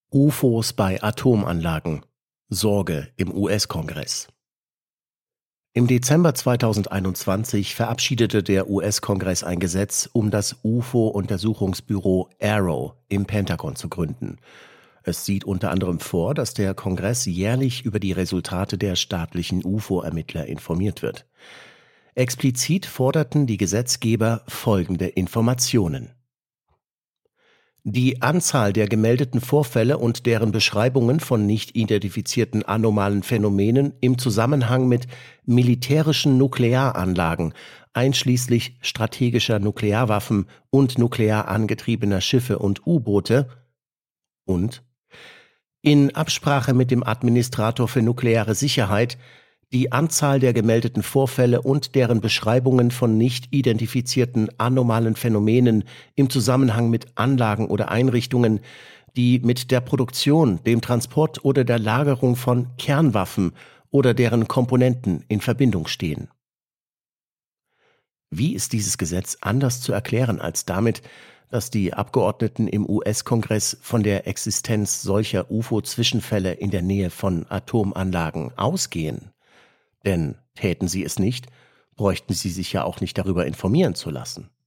UFOs bei Atomanlagen. Sorge im US-Kongress. Im Dezember 2021 verabschiedete der US-Kongress ein Gesetz, um das UFO-Untersuchungsbüro AARO im Pentagon zu gründen. Es sieht unter anderem vor, dass der Kongress jährlich über die Resultate der staatlichen UFO-Ermittler informiert wird. Explizit forderten die Gesetzgeber folgende Informationen: Die Anzahl der gemeldeten Vorfälle und deren Beschreibungen von nicht identifizierten anomalen Phänomenen im Zusammenhang mit militärischen Nuklearanlagen, einschließlich strategischer Nuklearwaffen und nuklear angetriebener Schiffe und U-Boote, und in Absprache mit dem Administrator für nukleare Sicherheit die Anzahl der gemeldeten Vorfälle und deren Beschreibungen von nicht identifizierten anomalen Phänomenen im Zusammenhang mit Anlagen oder Einrichtungen, die mit der Produktion, dem Transport oder der Lagerung von Kernwaffen oder deren Komponenten in Verbindung stehen. Wie ist dieses Gesetz anders zu erklären als damit, dass die Abgeordneten im US-Kongress von der Existenz solcher UFO-Zwischenfälle in der Nähe von Atomanlagen ausgehen? Denn täten sie es nicht, bräuchten sie sich ja auch nicht darüber informieren zu lassen.